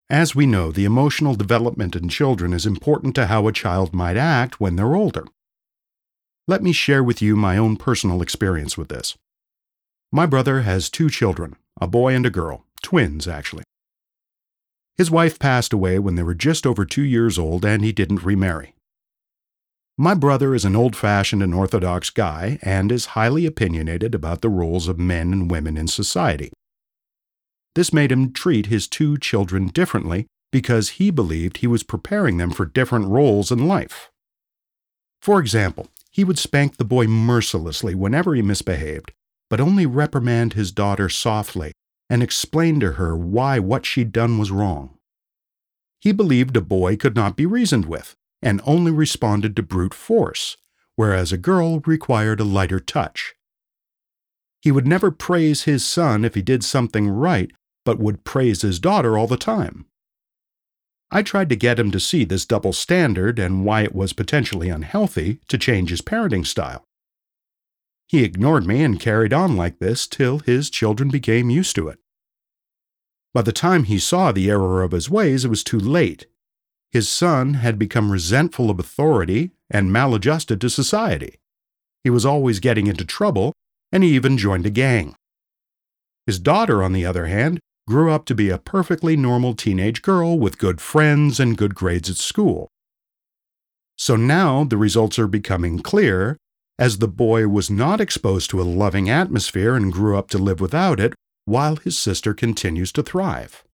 As we know, the emotional development in children is important to how a child might act when they're older. Let me share with you my own personal experience with this. My brother has 2 children, a boy and a girl, twins actually. His wife passed away when they were just over 2 years old and he didn't remarry. My brother is an old-fashioned and orthodox guy and is highly opinionated about the roles of men and women in society. This made him treat his 2 children differently because he believed he was preparing them for different roles in life. For example, he would spank the boy mercilessly whenever he misbehaved, but only reprimand his daughter softly and explain to her why what she'd done was wrong. He believed a boy could not be reasoned with and only responded to brute force, whereas a girl required a lighter touch. He would never praise his son if he did something right, but would praise his daughter all the time. I tried to get him to see this double standard and why it was potentially unhealthy to change his parenting style. He ignored me and carried on like this till his children became used to it. By the time he saw the error of his ways, it was too late. His son had become resentful of authority and maladjusted to society. He was always getting into trouble, and he even joined a gang. His daughter, on the other hand, grew up to be a perfectly normal teenage girl with good friends and good grades at school. So now the results are becoming clear, as the boy was not exposed to a loving atmosphere and grew up to live without it, while his sister continues to thrive.